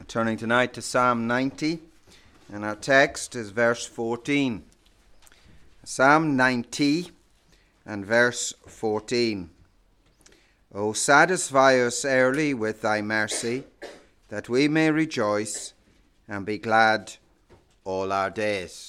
Turning tonight to Psalm 90, and our text is verse 14. Psalm 90 and verse 14. O satisfy us early with thy mercy, that we may rejoice and be glad all our days.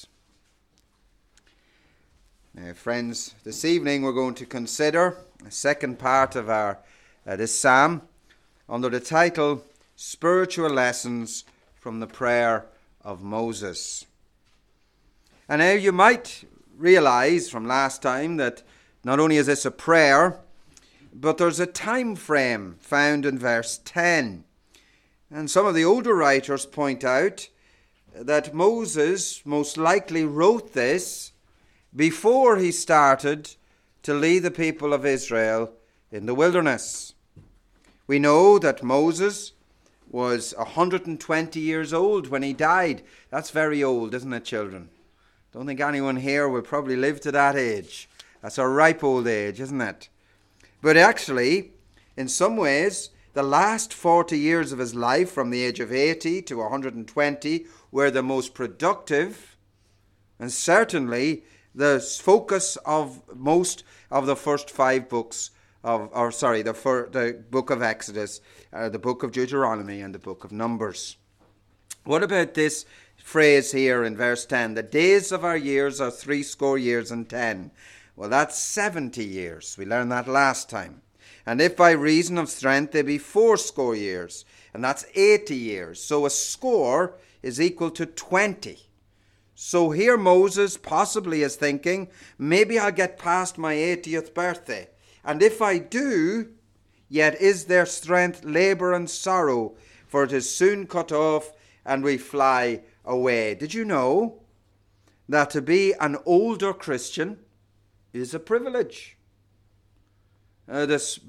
Now, friends, this evening we're going to consider the second part of this psalm under the title Spiritual Lessons from the Prayer of Moses. And now you might realize from last time that not only is this a prayer, but there's a time frame found in verse 10. And some of the older writers point out that Moses most likely wrote this before he started to lead the people of Israel in the wilderness. We know that Moses was 120 years old when he died. That's very old, isn't it, children? Don't think anyone here will probably live to that age. That's a ripe old age, isn't it? But actually, in some ways, the last 40 years of his life, from the age of 80 to 120, were the most productive, and certainly the focus of most of the first 5 books the book of Exodus, the book of Deuteronomy, and the book of Numbers. What about this phrase here in verse 10? The days of our years are 70 years and 10. Well, that's 70 years. We learned that last time. And if by reason of strength they be 80 years, and that's 80 years. So a score is equal to 20. So here Moses possibly is thinking, maybe I'll get past my 80th birthday. And if I do, yet is there strength, labour and sorrow, for it is soon cut off, and we fly away. Did you know that to be an older Christian is a privilege? David's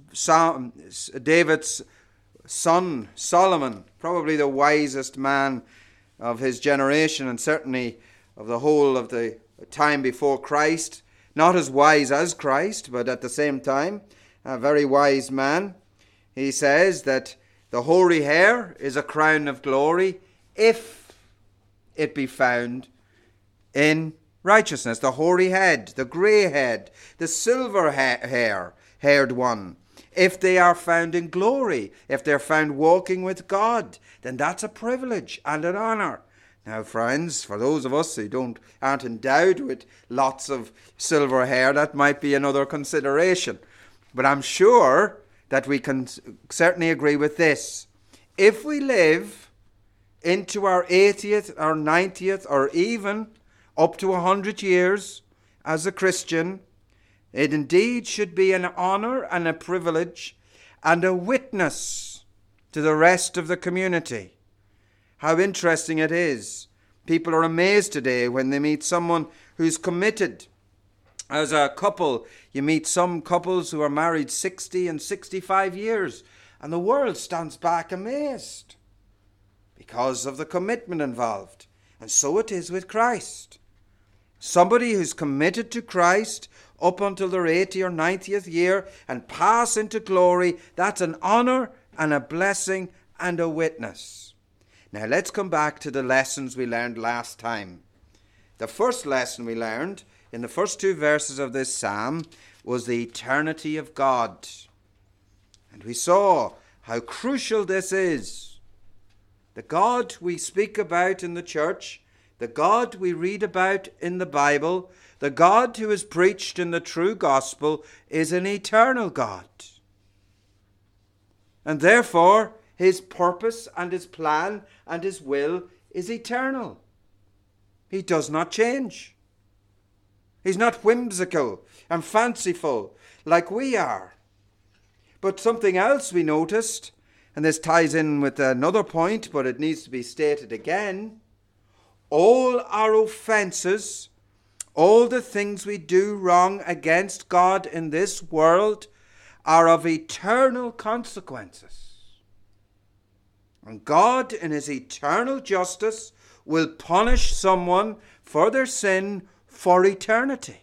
son, Solomon, probably the wisest man of his generation, and certainly of the whole of the time before Christ, not as wise as Christ, but at the same time, a very wise man. He says that the hoary hair is a crown of glory if it be found in righteousness. The hoary head, the grey head, the silver haired one, if they are found in glory, if they're found walking with God, then that's a privilege and an honour. Now, friends, for those of us who aren't endowed with lots of silver hair, that might be another consideration. But I'm sure that we can certainly agree with this. If we live into our 80th or 90th or even up to 100 years as a Christian, it indeed should be an honour and a privilege and a witness to the rest of the community. How interesting it is. People are amazed today when they meet someone who's committed. As a couple, you meet some couples who are married 60 and 65 years, and the world stands back amazed because of the commitment involved. And so it is with Christ. Somebody who's committed to Christ up until their 80th or 90th year and pass into glory, that's an honour and a blessing and a witness. Now let's come back to the lessons we learned last time. The first lesson we learned in the first 2 verses of this psalm was the eternity of God. And we saw how crucial this is. The God we speak about in the church, the God we read about in the Bible, the God who is preached in the true gospel is an eternal God. And therefore, his purpose and his plan and his will is eternal. He does not change. He's not whimsical and fanciful like we are. But something else we noticed, and this ties in with another point, but it needs to be stated again. All our offences, all the things we do wrong against God in this world are of eternal consequences. And God, in his eternal justice, will punish someone for their sin for eternity.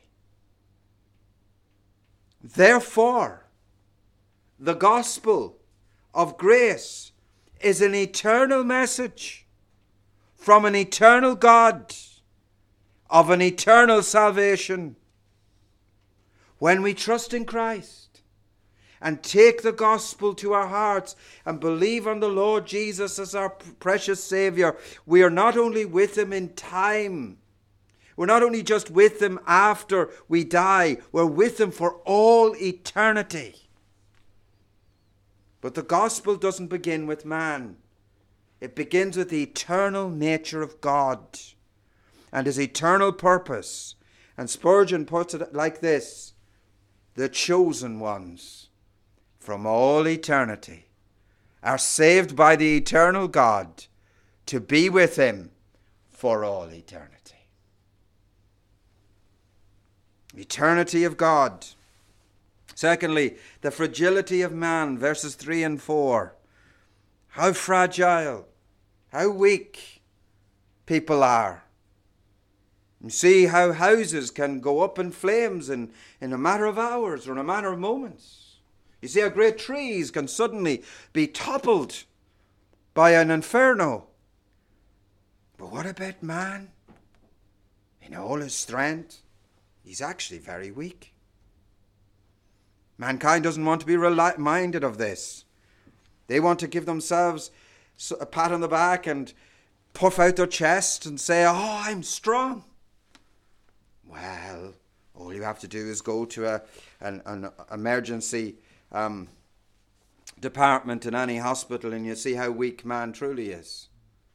Therefore, the gospel of grace is an eternal message from an eternal God of an eternal salvation. When we trust in Christ and take the gospel to our hearts and believe on the Lord Jesus as our precious Saviour, we are not only with him in time, we're not only just with him after we die, we're with him for all eternity. But the gospel doesn't begin with man. It begins with the eternal nature of God and his eternal purpose. And Spurgeon puts it like this: the chosen ones from all eternity are saved by the eternal God to be with him for all eternity. Eternity of God. Secondly, the fragility of man, verses 3 and 4. How fragile, how weak people are. You see how houses can go up in flames in a matter of hours or in a matter of moments. You see how great trees can suddenly be toppled by an inferno. But what about man? In all his strength, he's actually very weak. Mankind doesn't want to be reminded of this. They want to give themselves a pat on the back and puff out their chest and say, "Oh, I'm strong." Well, all you have to do is go to an emergency department in any hospital and you see how weak man truly is.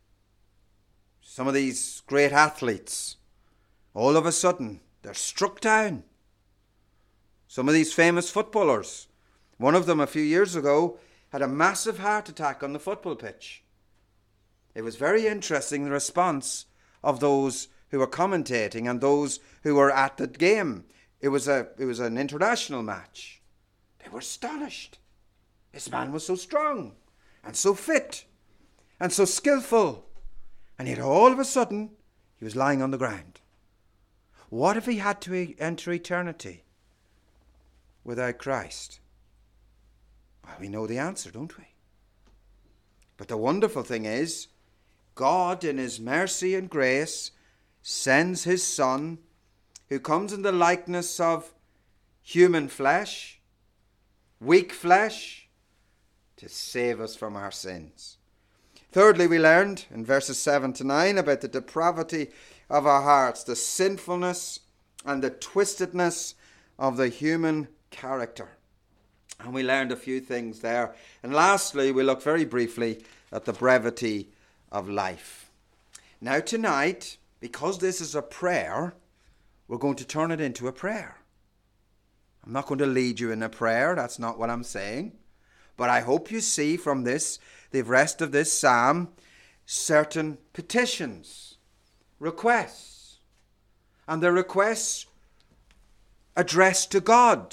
Some of these great athletes, all of a sudden, they're struck down. Some of these famous footballers, one of them a few years ago had a massive heart attack on the football pitch. It was very interesting, the response of those who were commentating and those who were at the game. It was an international match. They were astonished. This man was so strong and so fit and so skillful. And yet all of a sudden, he was lying on the ground. What if he had to enter eternity without Christ? Well, we know the answer, don't we? But the wonderful thing is, God in his mercy and grace sends his Son, who comes in the likeness of human flesh, weak flesh, to save us from our sins. Thirdly, we learned in verses 7 to 9 about the depravity of our hearts, the sinfulness and the twistedness of the human character. And we learned a few things there. And lastly, we look very briefly at the brevity of life. Now tonight, because this is a prayer, we're going to turn it into a prayer. I'm not going to lead you in a prayer. That's not what I'm saying. But I hope you see from this, the rest of this psalm, certain petitions, requests. And the requests addressed to God.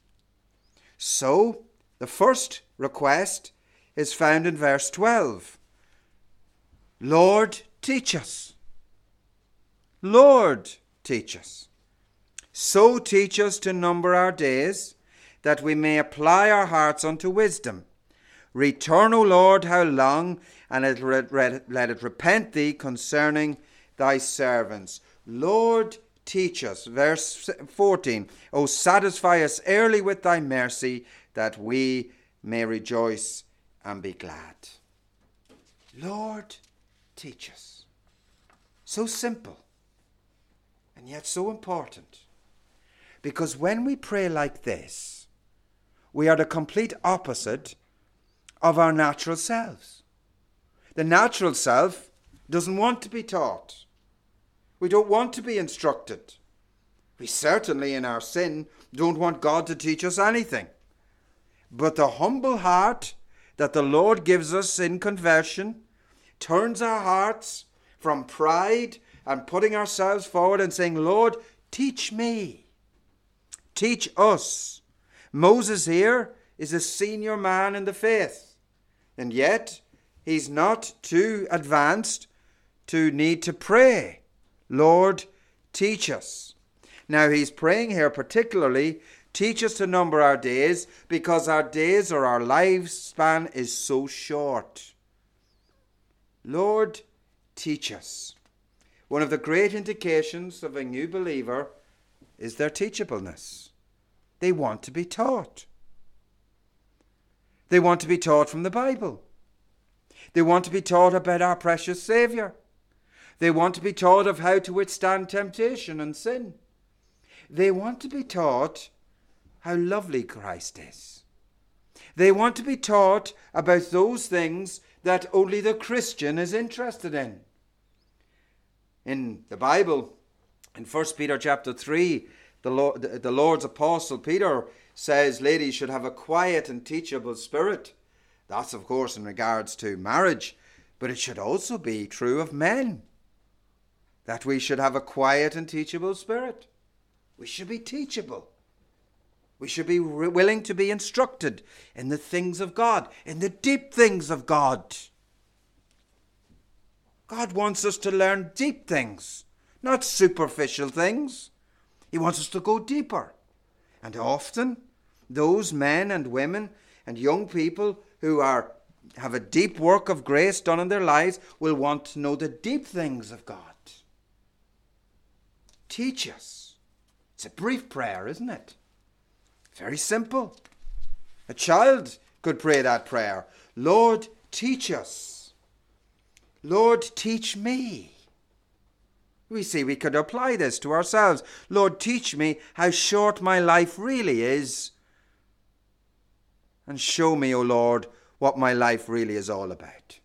So, the first request is found in verse 12. Lord, teach us. Lord, teach us. So teach us to number our days, that we may apply our hearts unto wisdom. Return, O Lord, how long, and let it repent thee concerning thy servants. Lord, teach us. Verse 14. O satisfy us early with thy mercy, that we may rejoice and be glad. Lord, teach us. So simple, and yet so important. Because when we pray like this, we are the complete opposite of our natural selves. The natural self doesn't want to be taught. We don't want to be instructed. We certainly, in our sin, don't want God to teach us anything. But the humble heart that the Lord gives us in conversion turns our hearts from pride and putting ourselves forward and saying, Lord, teach me. Teach us. Moses here is a senior man in the faith, and yet he's not too advanced to need to pray, Lord, teach us. Now he's praying here particularly, teach us to number our days, because our days or our lifespan is so short. Lord, teach us. One of the great indications of a new believer is their teachableness. They want to be taught. They want to be taught from the Bible. They want to be taught about our precious Saviour. They want to be taught of how to withstand temptation and sin. They want to be taught how lovely Christ is. They want to be taught about those things that only the Christian is interested in. In the Bible, in 1 Peter chapter 3, the Lord's apostle Peter says ladies should have a quiet and teachable spirit. That's, of course, in regards to marriage, but it should also be true of men, that we should have a quiet and teachable spirit. We should be teachable. We should be willing to be instructed in the things of God, in the deep things of God. God wants us to learn deep things, not superficial things. He wants us to go deeper. And often, those men and women and young people who have a deep work of grace done in their lives will want to know the deep things of God. Teach us. It's a brief prayer, isn't it? Very simple. A child could pray that prayer. Lord, teach us. Lord, teach me. We see we could apply this to ourselves. Lord, teach me how short my life really is. And show me, O Lord, what my life really is all about.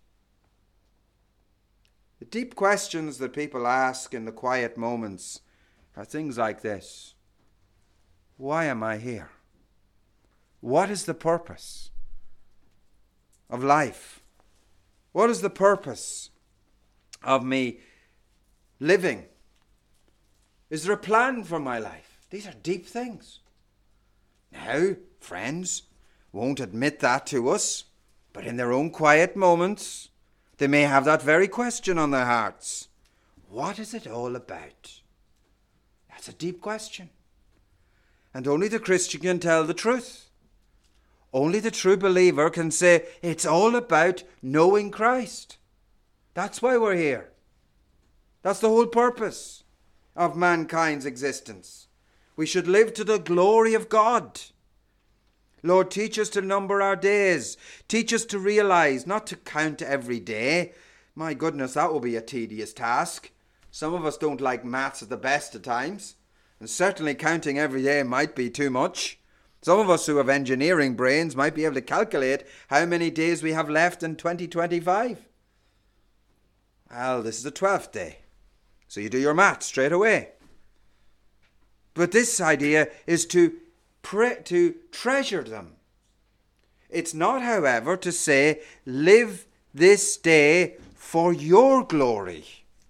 The deep questions that people ask in the quiet moments are things like this. Why am I here? What is the purpose of life? What is the purpose of me living? Is there a plan for my life? These are deep things. Now, friends won't admit that to us, but in their own quiet moments, they may have that very question on their hearts. What is it all about? That's a deep question. And only the Christian can tell the truth. Only the true believer can say, it's all about knowing Christ. That's why we're here. That's the whole purpose of mankind's existence. We should live to the glory of God. Lord, teach us to number our days. Teach us to realize, not to count every day. My goodness, that will be a tedious task. Some of us don't like maths at the best of times. And certainly counting every day might be too much. Some of us who have engineering brains might be able to calculate how many days we have left in 2025. Well, this is the 12th day. So you do your maths straight away. But this idea is to treasure them. It's not, however, to say, live this day for your glory.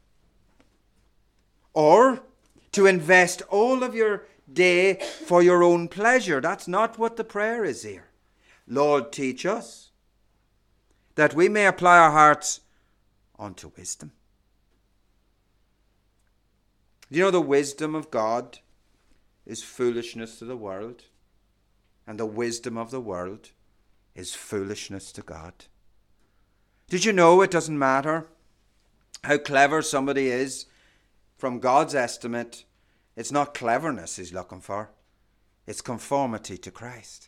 Or to invest all of your day for your own pleasure. That's not what the prayer is here. Lord, teach us that we may apply our hearts unto wisdom. You know, the wisdom of God is foolishness to the world, and the wisdom of the world is foolishness to God. Did you know it doesn't matter how clever somebody is? From God's estimate, it's not cleverness he's looking for. It's conformity to Christ.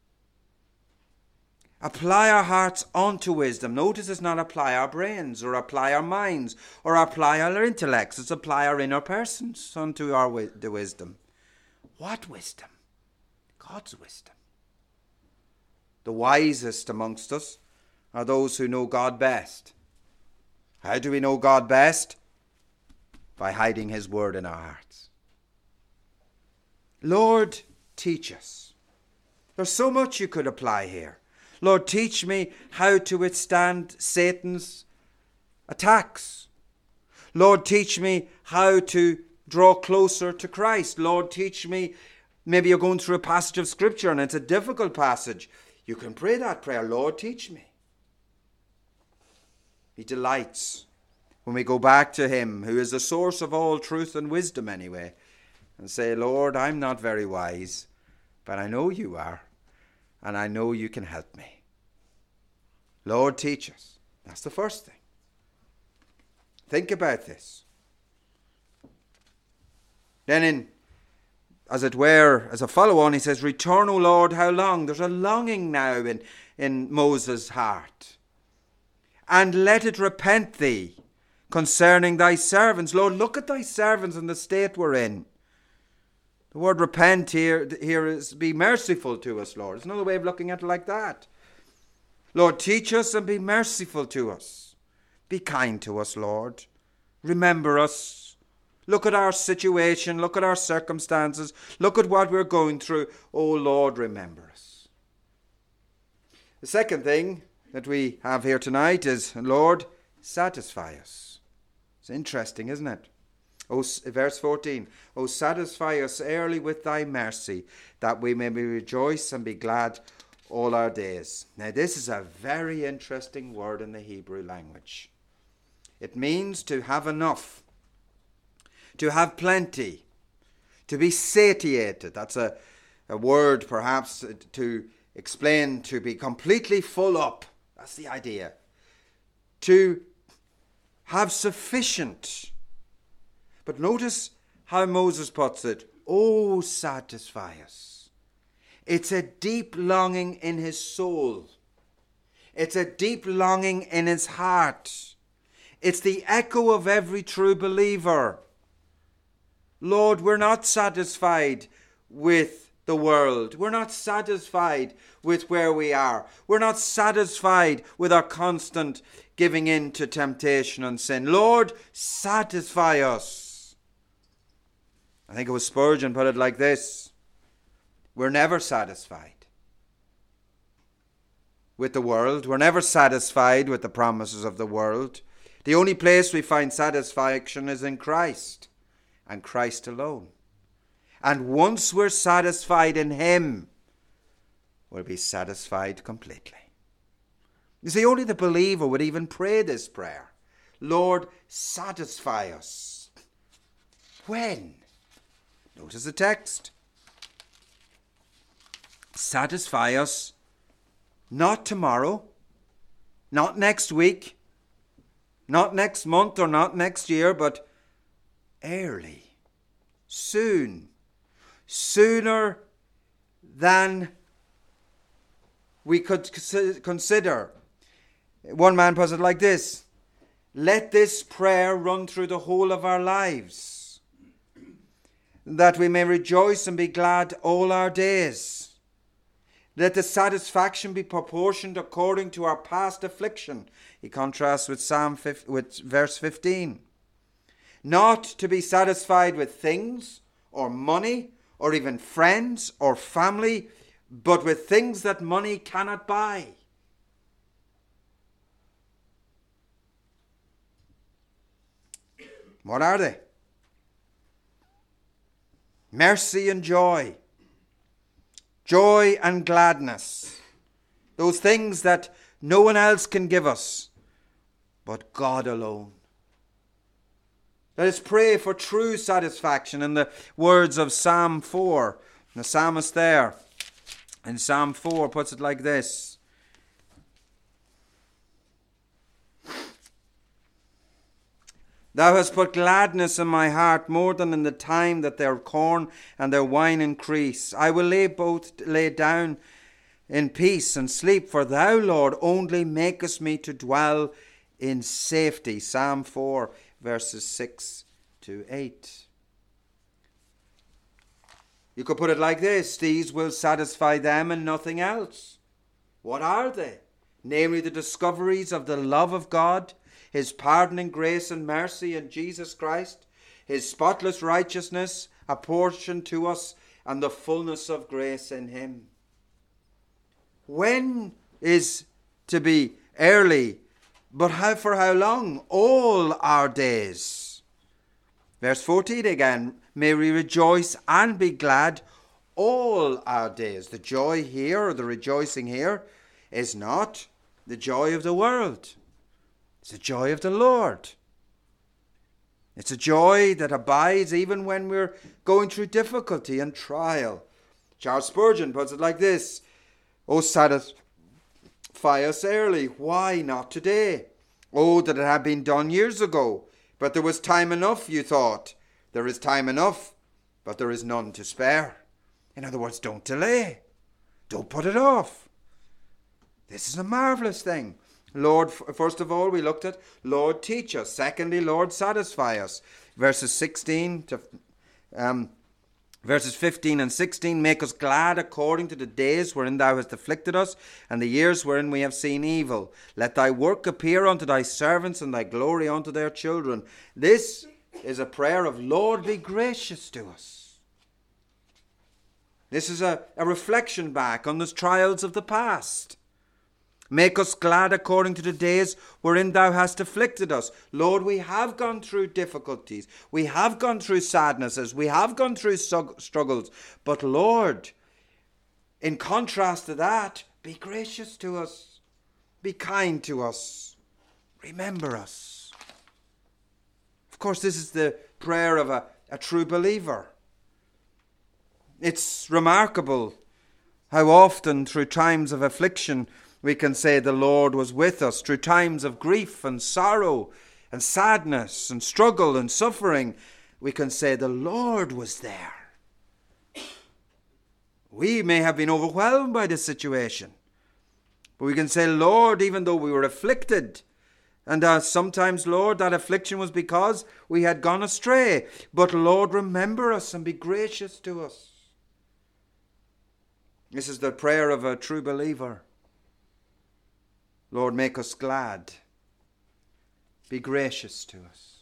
Apply our hearts unto wisdom. Notice it's not apply our brains or apply our minds or apply our intellects. It's apply our inner persons unto the wisdom. What wisdom? God's wisdom. The wisest amongst us are those who know God best. How do we know God best? By hiding his word in our hearts. Lord, teach us. There's so much you could apply here. Lord, teach me how to withstand Satan's attacks. Lord, teach me how to draw closer to Christ. Lord, teach me. Maybe you're going through a passage of Scripture and it's a difficult passage. You can pray that prayer. Lord, teach me. He delights when we go back to him, who is the source of all truth and wisdom anyway, and say, Lord, I'm not very wise, but I know you are, and I know you can help me. Lord, teach us. That's the first thing. Think about this. Then as it were, as a follow-on, he says, return, O Lord, how long? There's a longing now in Moses' heart. And let it repent thee concerning thy servants. Lord, look at thy servants and the state we're in. The word repent here is be merciful to us, Lord. There's another way of looking at it like that. Lord, teach us and be merciful to us. Be kind to us, Lord. Remember us. Look at our situation. Look at our circumstances. Look at what we're going through. Oh, Lord, remember us. The second thing that we have here tonight is, Lord, satisfy us. It's interesting, isn't it? Verse 14, O satisfy us early with thy mercy, that we may rejoice and be glad all our days. Now, this is a very interesting word in the Hebrew language. It means to have enough, to have plenty, to be satiated. That's a word perhaps to explain, to be completely full up. That's the idea. To have sufficient. But notice how Moses puts it. Oh, satisfy us. It's a deep longing in his soul. It's a deep longing in his heart. It's the echo of every true believer. Lord, we're not satisfied with the world. We're not satisfied with where we are. We're not satisfied with our constant giving in to temptation and sin. Lord, satisfy us. I think it was Spurgeon put it like this. We're never satisfied with the world. We're never satisfied with the promises of the world. The only place we find satisfaction is in Christ, and Christ alone. And once we're satisfied in him, we'll be satisfied completely. You see, only the believer would even pray this prayer. Lord, satisfy us. When? Notice the text. Satisfy us, not tomorrow, not next week, not next month or not next year, but early, soon, sooner than we could consider. One man puts it like this: let this prayer run through the whole of our lives, that we may rejoice and be glad all our days. Let the satisfaction be proportioned according to our past affliction. He contrasts with with verse 15. Not to be satisfied with things or money or even friends or family, but with things that money cannot buy. What are they? Mercy and joy. Joy and gladness. Those things that no one else can give us, but God alone. Let us pray for true satisfaction in the words of Psalm 4. The psalmist there in Psalm 4 puts it like this. Thou hast put gladness in my heart more than in the time that their corn and their wine increase. I will lay down in peace and sleep, for thou, Lord, only makest me to dwell in safety. Psalm 4, verses 6 to 8. You could put it like this: these will satisfy them and nothing else. What are they? Namely, the discoveries of the love of God, his pardoning grace and mercy in Jesus Christ, his spotless righteousness apportioned to us, and the fullness of grace in him. When is to be early, but for how long? All our days. Verse 14 again, may we rejoice and be glad all our days. The joy here, or the rejoicing here, is not the joy of the world. It's the joy of the Lord. It's a joy that abides even when we're going through difficulty and trial. Charles Spurgeon puts it like this: oh, satisfy us early. Why not today? Oh, that it had been done years ago. But there was time enough, you thought. There is time enough, but there is none to spare. In other words, don't delay. Don't put it off. This is a marvelous thing. Lord, first of all, we looked at, Lord, teach us. Secondly, Lord, satisfy us. Verses 15 and 16, make us glad according to the days wherein thou hast afflicted us, and the years wherein we have seen evil. Let thy work appear unto thy servants, and thy glory unto their children. This is a prayer of, Lord, be gracious to us. This is a reflection back on the trials of the past. Make us glad according to the days wherein thou hast afflicted us. Lord, we have gone through difficulties. We have gone through sadnesses. We have gone through struggles. But Lord, in contrast to that, be gracious to us. Be kind to us. Remember us. Of course, this is the prayer of a true believer. It's remarkable how often through times of affliction we can say the Lord was with us. Through times of grief and sorrow and sadness and struggle and suffering, we can say the Lord was there. We may have been overwhelmed by the situation, but we can say, Lord, even though we were afflicted, and sometimes, Lord, that affliction was because we had gone astray, but Lord, remember us and be gracious to us. This is the prayer of a true believer. Lord, make us glad. Be gracious to us.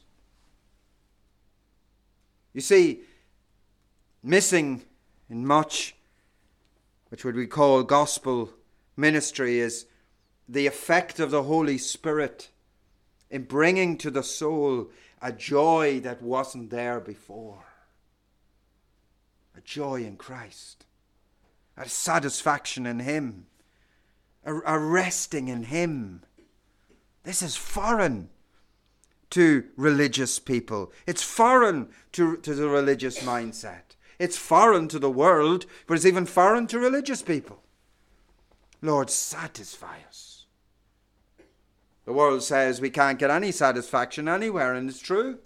You see, missing in much, which would we call gospel ministry, is the effect of the Holy Spirit in bringing to the soul a joy that wasn't there before. A joy in Christ. A satisfaction in Him. A resting in Him. This is foreign to religious people. It's foreign to the religious mindset. It's foreign to the world, but it's even foreign to religious people. Lord, satisfy us. The world says we can't get any satisfaction anywhere, and it's true.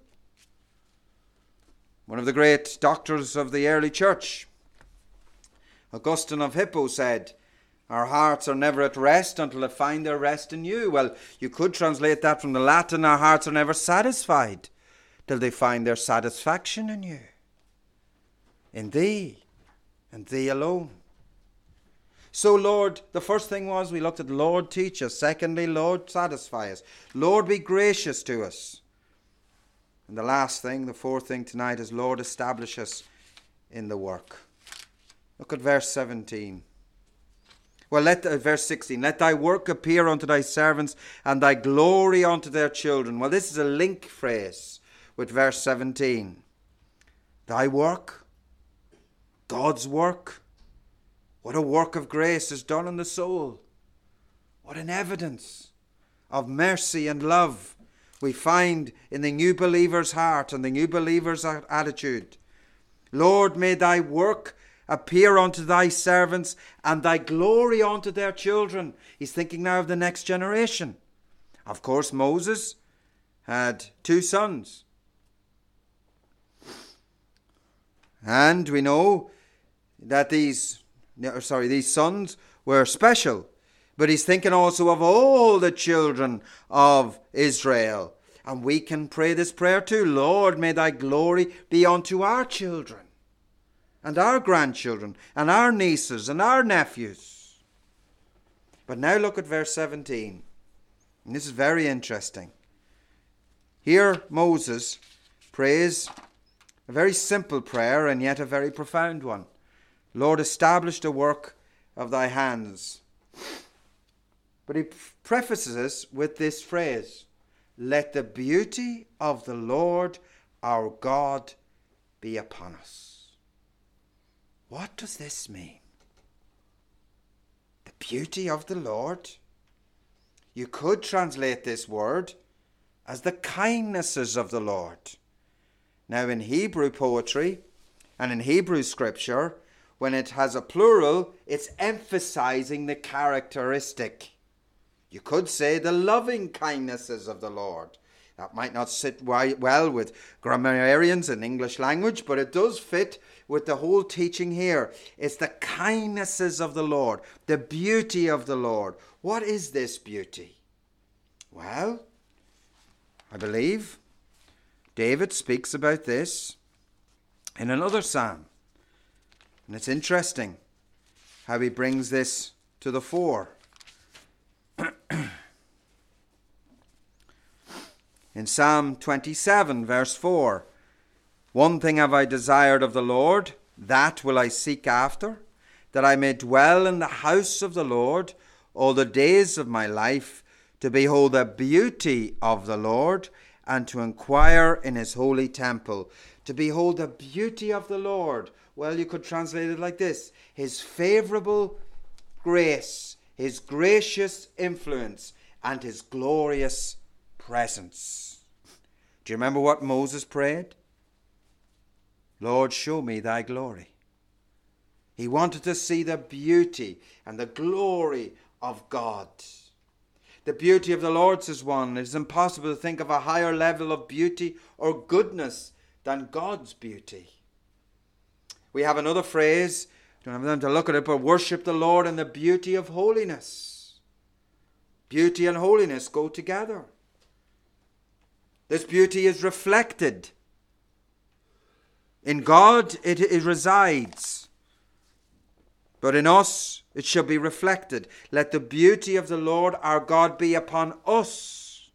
One of the great doctors of the early church, Augustine of Hippo, said, our hearts are never at rest until they find their rest in you. Well, you could translate that from the Latin, our hearts are never satisfied till they find their satisfaction in you. In Thee, and Thee alone. So, Lord, the first thing was we looked at Lord, teach us. Secondly, Lord, satisfy us. Lord, be gracious to us. And the last thing, the fourth thing tonight is, Lord, establish us in the work. Look at verse 17. Well, verse 16, let thy work appear unto thy servants, and thy glory unto their children. Well, this is a link phrase with verse 17. Thy work, God's work. What a work of grace is done in the soul. What an evidence of mercy and love we find in the new believer's heart and the new believer's attitude. Lord, may thy work appear unto thy servants, and thy glory unto their children. He's thinking now of the next generation. Of course, Moses had 2 sons. And we know that these sons were special. But he's thinking also of all the children of Israel. And we can pray this prayer too. Lord, may thy glory be unto our children, and our grandchildren, and our nieces, and our nephews. But now look at verse 17. And this is very interesting. Here Moses prays a very simple prayer, and yet a very profound one. Lord, establish the work of thy hands. But he prefaces this with this phrase, let the beauty of the Lord our God be upon us. What does this mean? The beauty of the Lord? You could translate this word as the kindnesses of the Lord. Now in Hebrew poetry and in Hebrew scripture, when it has a plural, it's emphasizing the characteristic. You could say the loving kindnesses of the Lord. That might not sit well with grammarians in English language, but it does fit with the whole teaching here. It's the kindnesses of the Lord, the beauty of the Lord. What is this beauty? Well, I believe David speaks about this in another psalm. And it's interesting how he brings this to the fore. In Psalm 27, verse 4, "One thing have I desired of the Lord, that will I seek after, that I may dwell in the house of the Lord all the days of my life, to behold the beauty of the Lord, and to inquire in his holy temple." To behold the beauty of the Lord. Well, you could translate it like this: his favorable grace, his gracious influence, and his glorious presence. Do you remember what Moses prayed? "Lord, show me thy glory." He wanted to see the beauty and the glory of God. The beauty of the Lord, says one. It is impossible to think of a higher level of beauty or goodness than God's beauty. We have another phrase, don't have time to look at it, but worship the Lord in the beauty of holiness. Beauty and holiness go together. This beauty is reflected. In God it resides, but in us it shall be reflected. Let the beauty of the Lord our God be upon us.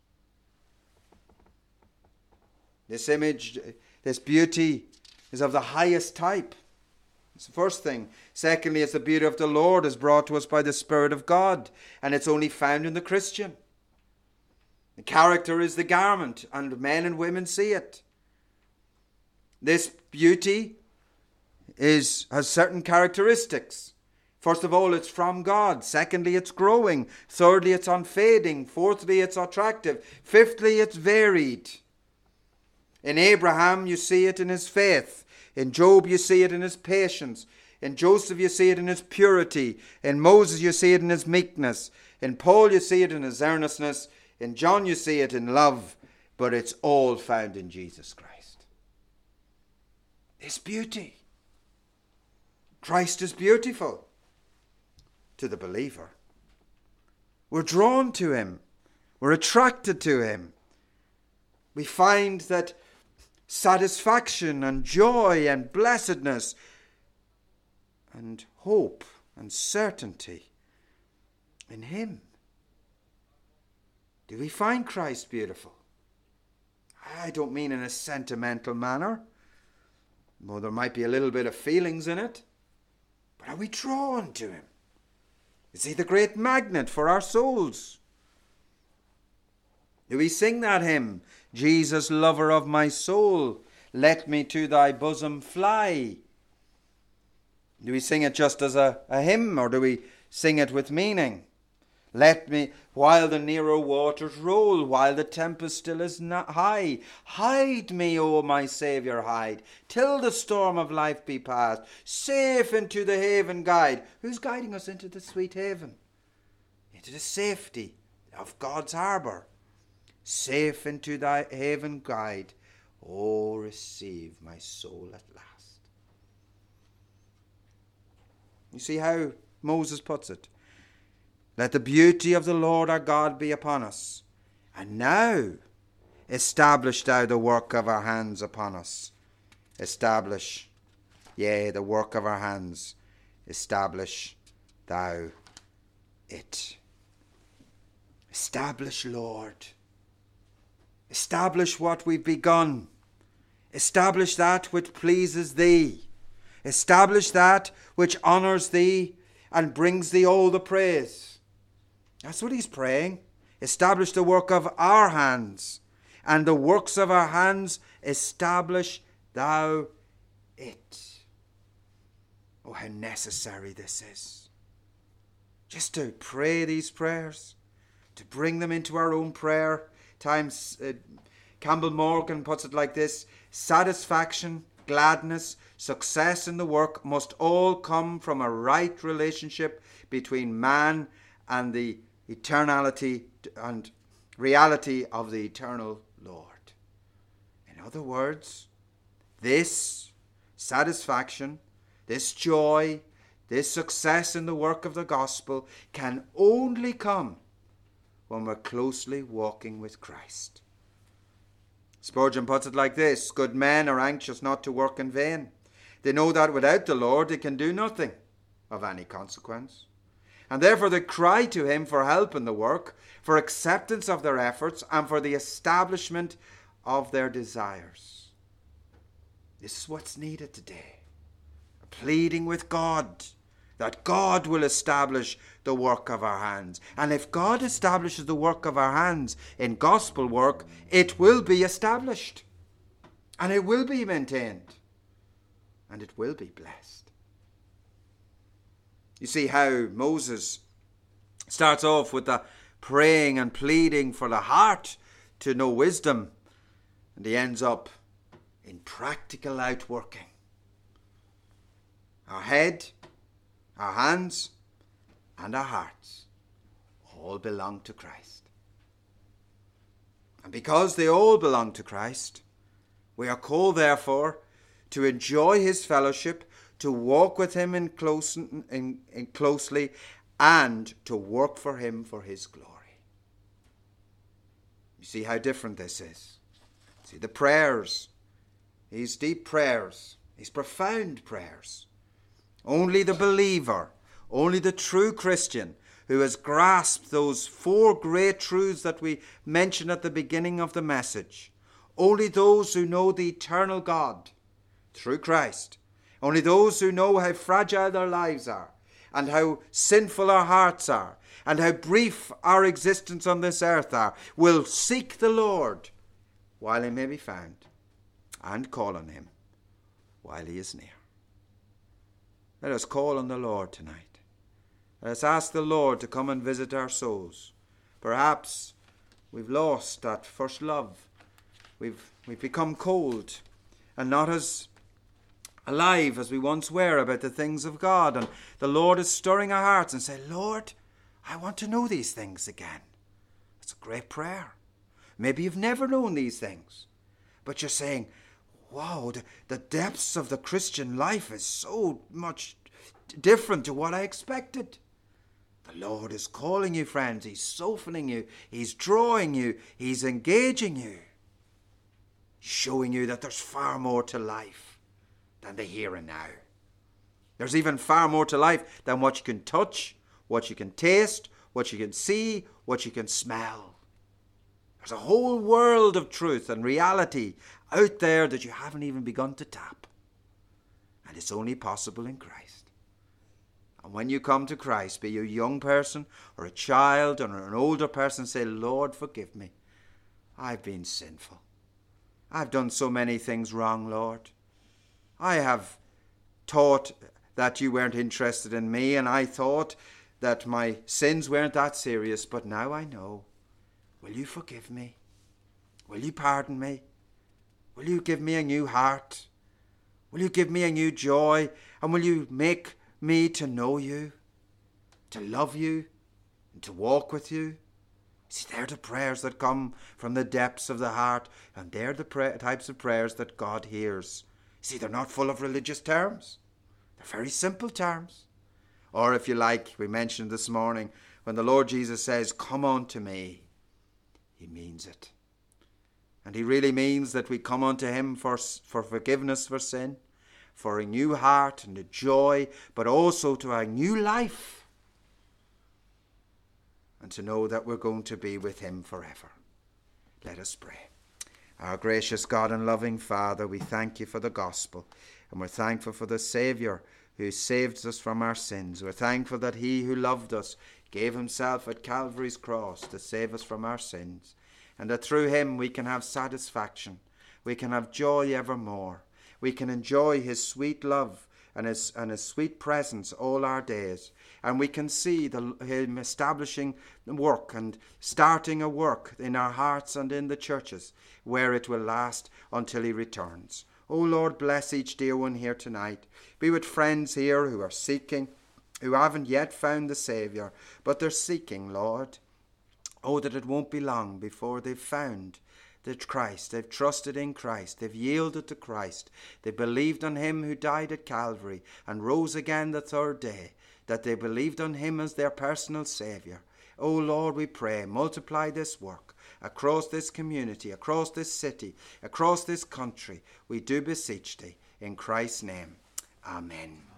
This image, this beauty is of the highest type. It's the first thing. Secondly, it's the beauty of the Lord is brought to us by the Spirit of God, and it's only found in the Christian. The character is the garment, and men and women see it. This beauty has certain characteristics. First of all, it's from God. Secondly, it's growing. Thirdly, it's unfading. Fourthly, it's attractive. Fifthly, it's varied. In Abraham, you see it in his faith. In Job, you see it in his patience. In Joseph, you see it in his purity. In Moses, you see it in his meekness. In Paul, you see it in his earnestness. In John, you see it in love. But it's all found in Jesus Christ. This beauty. Christ is beautiful to the believer. We're drawn to him. We're attracted to him. We find that satisfaction and joy and blessedness and hope and certainty in him. Do we find Christ beautiful? I don't mean in a sentimental manner, though there might be a little bit of feelings in it. But are we drawn to him? Is he the great magnet for our souls? Do we sing that hymn, "Jesus, lover of my soul, let me to thy bosom fly"? Do we sing it just as a hymn, or do we sing it with meaning? Let me, while the nearer waters roll, while the tempest still is not high, hide me, O my Saviour, hide, till the storm of life be past, safe into the haven guide. Who's guiding us into the sweet haven? Into the safety of God's harbour. Safe into thy haven guide, O receive my soul at last. You see how Moses puts it? Let the beauty of the Lord our God be upon us. And now establish thou the work of our hands upon us. Establish, yea, the work of our hands. Establish thou it. Establish, Lord. Establish what we've begun. Establish that which pleases thee. Establish that which honours thee and brings thee all the praise. That's what he's praying. Establish the work of our hands, and the works of our hands establish thou it. Oh, how necessary this is. Just to pray these prayers, to bring them into our own prayer times. Campbell Morgan puts it like this: satisfaction, gladness, success in the work must all come from a right relationship between man and the eternality and reality of the eternal Lord. In other words, this satisfaction, this joy, this success in the work of the gospel can only come when we're closely walking with Christ. Spurgeon puts it like this: good men are anxious not to work in vain. They know that without the Lord they can do nothing of any consequence. And therefore they cry to him for help in the work, for acceptance of their efforts, and for the establishment of their desires. This is what's needed today. A pleading with God that God will establish the work of our hands. And if God establishes the work of our hands in gospel work, it will be established. And it will be maintained. And it will be blessed. You see how Moses starts off with the praying and pleading for the heart to know wisdom. And he ends up in practical outworking. Our head, our hands, and our hearts all belong to Christ. And because they all belong to Christ, we are called, therefore, to enjoy his fellowship, to walk with him closely, and to work for him for his glory. You see how different this is. See the prayers, these deep prayers, these profound prayers. Only the believer, only the true Christian who has grasped those four great truths that we mentioned at the beginning of the message, only those who know the eternal God through Christ, only those who know how fragile their lives are, and how sinful our hearts are, and how brief our existence on this earth are, will seek the Lord while he may be found, and call on him while he is near. Let us call on the Lord tonight. Let us ask the Lord to come and visit our souls. Perhaps we've lost that first love. We've become cold and not as alive as we once were about the things of God. And the Lord is stirring our hearts and saying, Lord, I want to know these things again. It's a great prayer. Maybe you've never known these things, but you're saying, wow, the depths of the Christian life is so much different to what I expected. The Lord is calling you, friends. He's softening you. He's drawing you. He's engaging you. He's showing you that there's far more to life than the here and now. There's even far more to life than what you can touch, what you can taste, what you can see, what you can smell. There's a whole world of truth and reality out there that you haven't even begun to tap. And it's only possible in Christ. And when you come to Christ, be you a young person or a child or an older person, say, Lord, forgive me. I've been sinful. I've done so many things wrong, Lord. I have thought that you weren't interested in me, and I thought that my sins weren't that serious, but now I know. Will you forgive me? Will you pardon me? Will you give me a new heart? Will you give me a new joy? And will you make me to know you, to love you, and to walk with you? See, they're the prayers that come from the depths of the heart, and they're the types of prayers that God hears. See, they're not full of religious terms. They're very simple terms. Or if you like, we mentioned this morning, when the Lord Jesus says, come unto me, he means it. And he really means that we come unto him for forgiveness for sin, for a new heart and a joy, but also to a new life. And to know that we're going to be with him forever. Let us pray. Our gracious God and loving Father, we thank you for the gospel. And we're thankful for the Saviour who saved us from our sins. We're thankful that he who loved us gave himself at Calvary's cross to save us from our sins. And that through him we can have satisfaction. We can have joy evermore. We can enjoy his sweet love and his sweet presence all our days. And we can see him establishing work and starting a work in our hearts and in the churches where it will last until he returns. Oh Lord, bless each dear one here tonight. Be with friends here who are seeking, who haven't yet found the Saviour, but they're seeking, Lord. Oh, that it won't be long before they've found to Christ. They've trusted in Christ. They've yielded to Christ. They believed on him who died at Calvary and rose again the third day, that they believed on him as their personal Saviour. Oh Lord, we pray, multiply this work across this community, across this city, across this country. We do beseech thee in Christ's name. Amen.